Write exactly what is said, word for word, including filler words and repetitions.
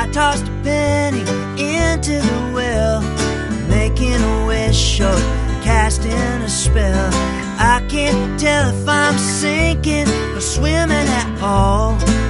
I tossed a penny into the well, making a wish or casting a spell. I can't tell if I'm sinking or swimming at all.